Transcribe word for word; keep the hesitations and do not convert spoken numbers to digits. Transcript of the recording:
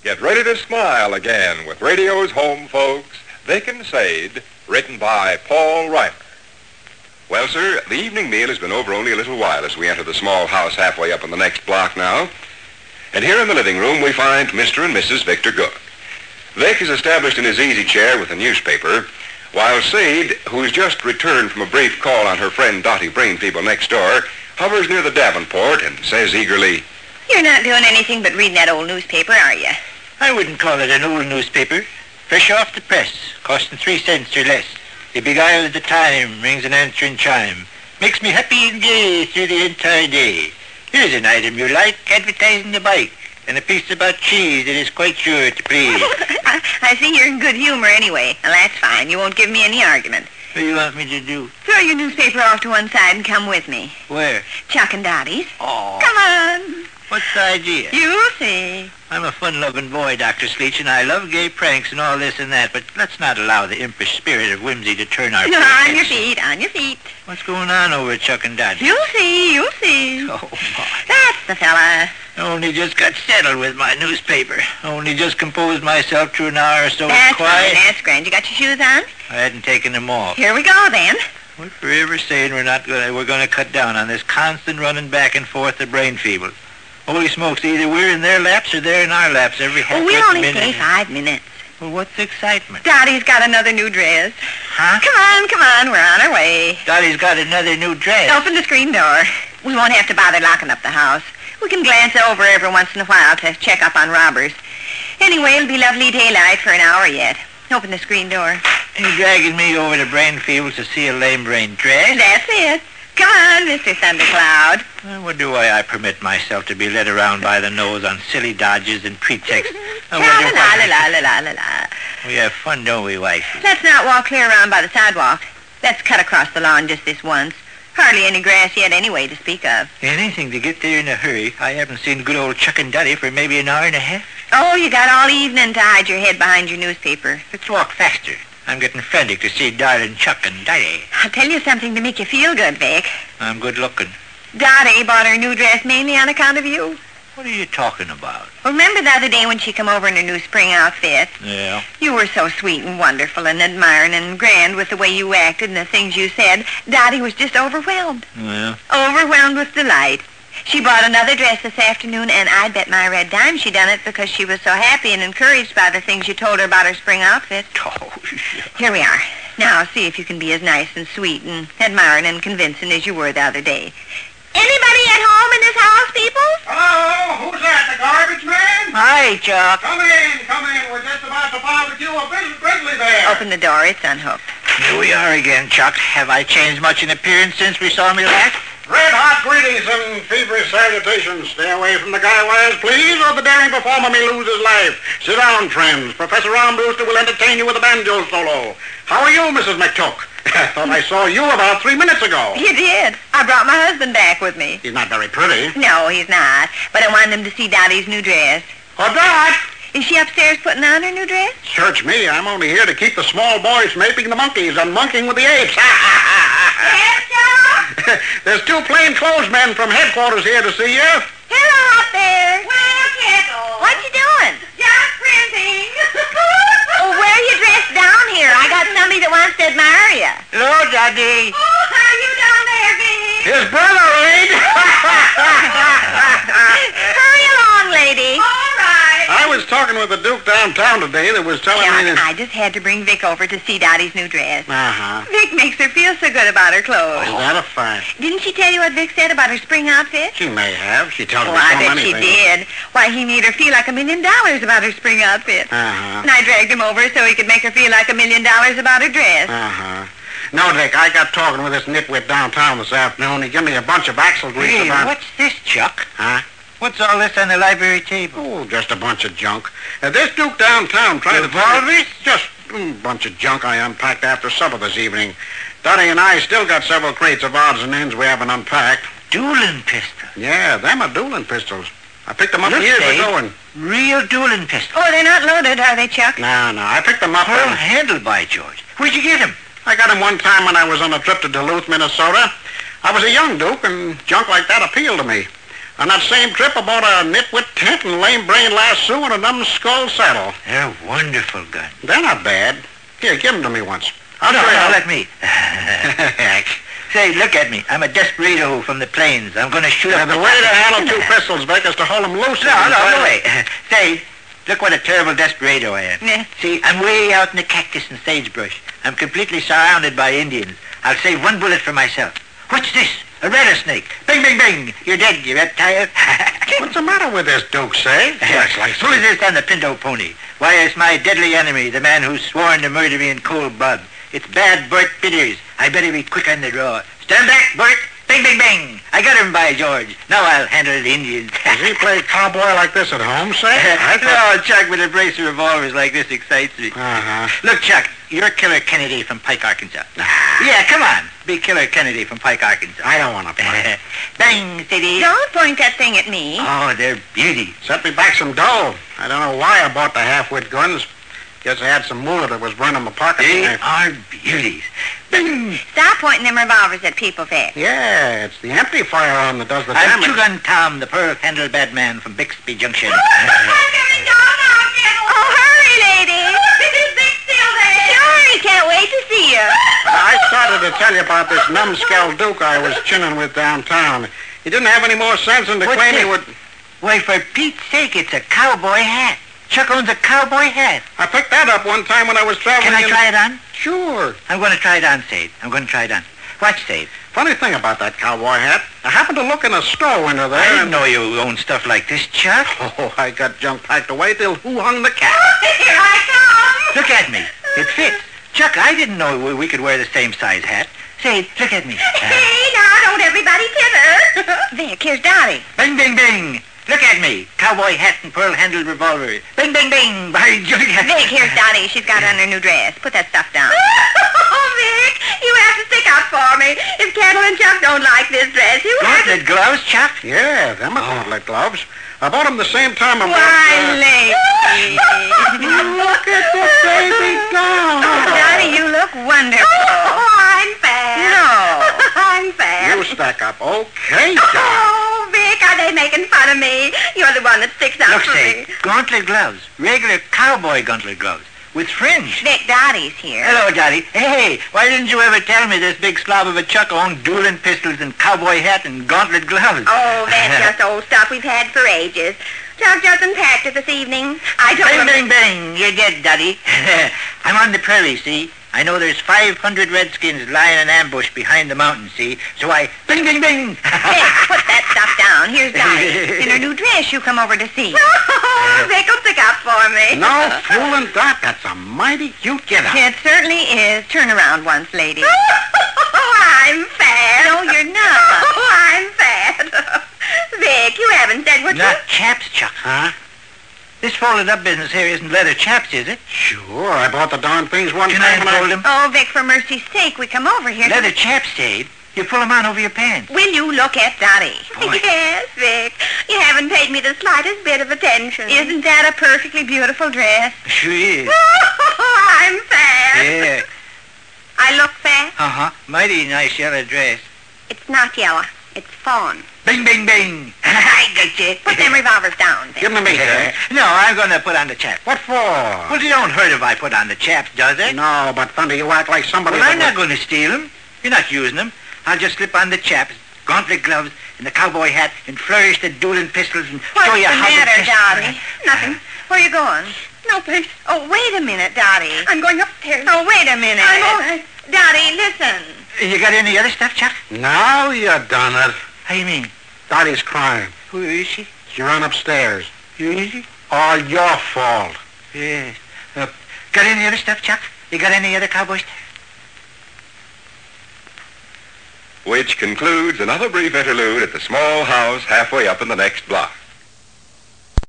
Get ready to smile again with radio's home folks, Vic and Sade, written by Paul Reimer. Well, sir, the evening meal has been over only a little while as we enter the small house halfway up on the next block now. And here in the living room we find Mister and Missus Victor Gook. Vic is established in his easy chair with a newspaper, while Sade, who's just returned from a brief call on her friend Dottie Brainfeeble next door, hovers near the Davenport and says eagerly, "You're not doing anything but reading that old newspaper, are you?" I wouldn't call it an old newspaper. Fresh off the press, costing three cents or less. It beguiles the time, rings an answering chime. Makes me happy and gay through the entire day. Here's an item you like, advertising the bike, and a piece about cheese that is quite sure to please. I, I see you're in good humor anyway. Well, that's fine. You won't give me any argument. What do you want me to do? Throw your newspaper off to one side and come with me. Where? Chuck and Dottie's. Oh. Come on. What's the idea? You'll see. I'm a fun-loving boy, Doctor Sleech, and I love gay pranks and all this and that, but let's not allow the impish spirit of whimsy to turn our... No, on your feet, on your feet. What's going on over at Chuck and Dottie? You'll see, you'll see. Oh, my. That's the fella. Only just got settled with my newspaper. Only just composed myself to an hour or so That's of quiet. fine, that's grand. You got your shoes on? I hadn't taken them off. Here we go, then. We're forever saying we're not gonna we're gonna cut down on this constant running back and forth of brain feeble. Holy smokes, either we're in their laps or they're in our laps every half Oh, we'll only minute. stay five minutes. Well, what's the excitement? Dottie's got another new dress. Huh? Come on, come on, we're on our way. Dottie's got another new dress. Open the screen door. We won't have to bother locking up the house. We can glance over every once in a while to check up on robbers. Anyway, it'll be lovely daylight for an hour yet. Open the screen door. You dragging me over to Brainfields to see a lame-brain dress? That's it. Come on, Mister Thundercloud. I wonder why I permit myself to be led around by the nose on silly dodges and pretexts. I La wonder la why- la la la la la. We have fun, don't we, wifey? Let's not walk clear around by the sidewalk. Let's cut across the lawn just this once. Hardly any grass yet anyway to speak of. Anything to get there in a hurry. I haven't seen good old Chuck and Dottie for maybe an hour and a half. Oh, you got all evening to hide your head behind your newspaper. Let's walk faster. I'm getting frantic to see darling Chuck and Dottie. I'll tell you something to make you feel good, Vic. I'm good looking. Dottie bought her new dress mainly on account of you. What are you talking about? Remember the other day when she come over in her new spring outfit? Yeah. You were so sweet and wonderful and admiring and grand with the way you acted and the things you said. Dottie was just overwhelmed. Yeah. Overwhelmed with delight. She bought another dress this afternoon, and I bet my red dime she done it because she was so happy and encouraged by the things you told her about her spring outfit. Oh, yeah. Here we are. Now, see if you can be as nice and sweet and admiring and convincing as you were the other day. Anybody at home in this house, people? Hello, who's that, the garbage man? Hi, Chuck. Come in, come in. We're just about to barbecue a big grizzly bear. Open the door. It's unhooked. Here we are again, Chuck. Have I changed much in appearance since we saw me last? Red hot greetings and feverish salutations. Stay away from the guy wires, please, or the daring performer may lose his life. Sit down, friends. Professor Armbruster will entertain you with a banjo solo. How are you, Missus McTook? I thought I saw you about three minutes ago. You did. I brought my husband back with me. He's not very pretty. No, he's not. But I wanted him to see Dottie's new dress. Oh, Dot! Is she upstairs putting on her new dress? Search me. I'm only here to keep the small boys from aping the monkeys and monkeying with the apes. Yes, Joe? There's two plainclothes men from headquarters here to see you. Hello up there. Well, Kettle. What you doing? Just printing. Oh, where are you dressed down here? I got somebody that wants to admire you. Hello, Daddy. Oh, how you down there, Vic? His brother ain't. Hurry along, lady. All right. I was talking with the Duke downtown today that was telling me John, that... I just had to bring Vic over to see Dottie's new dress. Uh-huh. Vic makes her feel so good about her clothes. Is that a fact? Didn't she tell you what Vic said about her spring outfit? She may have. She tells Oh, me so I bet many she things. did. Why, he made her feel like a million dollars about her spring outfit. Uh-huh. And I dragged him over so he could make her feel like a million dollars about her dress. Uh-huh. No, Dick, I got talking with this nitwit downtown this afternoon. He gave me a bunch of axle grease Hey, about... what's this, Chuck? Huh? What's all this on the library table? Oh, just a bunch of junk. Uh, this Duke downtown tried to... Revolvers? Just a mm, bunch of junk I unpacked after supper this evening. Dottie and I still got several crates of odds and ends we haven't unpacked. Dueling pistol. Yeah, them are dueling pistols. I picked them up Look, years Dave. ago and... Real dueling pistol. Oh, they're not loaded, are they, Chuck? No, no, I picked them up Pearl and... handle, by George. Where'd you get him? I got them one time when I was on a trip to Duluth, Minnesota. I was a young Duke, and junk like that appealed to me. On that same trip, I bought a nitwit tent and lame-brained lasso and a numbskull saddle. They're wonderful guns. They're not bad. Here, give them to me once. I'll no, show you no, how- let me. Say, look at me. I'm a desperado from the plains. I'm going to shoot Yeah, up the way to handle two pistols, Vic, is to hold them loose. No, no, no way. Say, look what a terrible desperado I am. Yeah. See, I'm way out in the cactus and sagebrush. I'm completely surrounded by Indians. I'll save one bullet for myself. What's this? A rattlesnake. Bing, bing, bing. You're dead, you reptile. What's the matter with this, Duke, say? Looks like Who is this on the pinto pony? Why, it's my deadly enemy, the man who's sworn to murder me in cold blood. It's bad Bert Bitters. I better be quick on the draw. Stand back, Bert. Bing, bing, bing. I got him, by George. Now I'll handle the Indians. Does he play cowboy like this at home, say? I No, Chuck, with a brace of revolvers like this excites me. Uh-huh. Look, Chuck, you're Killer Kennedy from Pike, Arkansas. Yeah, come on. Be Killer Kennedy from Pike, Arkansas. I don't want to play. Bang, city. Don't point that thing at me. Oh, they're beauties. Set me back some dough. I don't know why I bought the half-wit guns. Guess I had some moolah that was running my pocket. They I- are beauties. Bing. Stop pointing them revolvers at people, Vic. Yeah, it's the empty firearm that does the I'm damage. Two-Gun Tom, the pearl-handled bad man from Bixby Junction. Oh, hurry, lady. Is Vic still there? Sure, he can't wait to see you. I started to tell you about this numbskull Duke I was chinning with downtown. He didn't have any more sense than to What's claim he this? would... Why, for Pete's sake, it's a cowboy hat. Chuck owns a cowboy hat. I picked that up one time when I was traveling Can I in- try it on? Sure. I'm going to try it on, Sade. I'm going to try it on. Watch, Sade. Funny thing about that cowboy hat, I happened to look in a store window there I didn't and... know you owned stuff like this, Chuck. Oh, I got junk packed away till who hung the cat? Here I come. Look at me. It fits. Chuck, I didn't know we- we could wear the same size hat. Say, look at me. Hey, now, don't everybody titter. Vic, here's Dottie. Bing, bing, bing. Look at me. Cowboy hat and pearl-handled revolver. Bing, bing, bing. By George. Vic, here's Dottie. She's got on her new dress. Put that stuff down. Oh, Vic, you have to stick up for me. If Kettle and Chuck don't like this dress, you have to... Gauntlet gloves, Chuck? Yeah, them are gauntlet gloves. I bought them the same time I bought... Why, uh, lady. Look at the baby doll. Oh, Dottie, you look wonderful. Oh, I'm fat. No. I'm fat. You stack up. Okay, doll. Oh, Vic, are they making fun of me? You're the one that sticks up Look, for say, me. gauntlet gloves. Regular cowboy gauntlet gloves. With fringe. Vic, Dottie's here. Hello, Daddy. Hey, why didn't you ever tell me this big slob of a Chuck owned dueling pistols and cowboy hat and gauntlet gloves? Oh, that's just old stuff we've had for ages. Chuck just unpacked it this evening. I told him... Bing, bing, bing. You're dead, Daddy. I'm on the prairie, see? I know there's five hundred redskins lying in ambush behind the mountain, see? So I... Bing, bing, bing. Vic, put that stuff down. Here's Dottie. In her new dress you come over to see. Oh, Vic will stick up for me. No fooling, Doc. That's a mighty cute get-up. It certainly is. Turn around once, lady. Oh, I'm fat. No, you're not. Oh, I'm fat. Vic, you haven't said what Not chaps, Chuck. Huh? This folded-up business here isn't leather chaps, is it? Sure, I bought the darn things one Can I time when unfold I... them? Oh, Vic, for mercy's sake, we come over here. Leather chaps, Dave. You pull them on over your pants. Will you look at Dottie? Boy. Yes, Vic. You haven't paid me the slightest bit of attention. Isn't that a perfectly beautiful dress? Sure is. Oh, I'm fat. Yeah. I look fat? Uh-huh. Mighty nice yellow dress. It's not yellow. It's fawn. Bing, bing, bing. I got you. Put them revolvers down, Vic. Give them to me, sir. No, I'm going to put on the chaps. What for? Well, it don't hurt if I put on the chaps, does it? No, but Thunder, you act like somebody... Well, I'm that not going to steal them. You're not using them. I'll just slip on the chaps, gauntlet gloves, and the cowboy hat, and flourish the dueling pistols, and What's show you the how matter, to... Dottie? Nothing. Where are you going? No place. Oh, wait a minute, Dottie. I'm going upstairs. Oh, wait a minute. I'm all right. Dottie, listen. You got any other stuff, Chuck? Now you done it. How you mean? Dottie's crying. Who is she? She ran upstairs. Who is she? All your fault. Yes. Uh, got any other stuff, Chuck? You got any other cowboy stuff? Which concludes another brief interlude at the small house halfway up in the next block.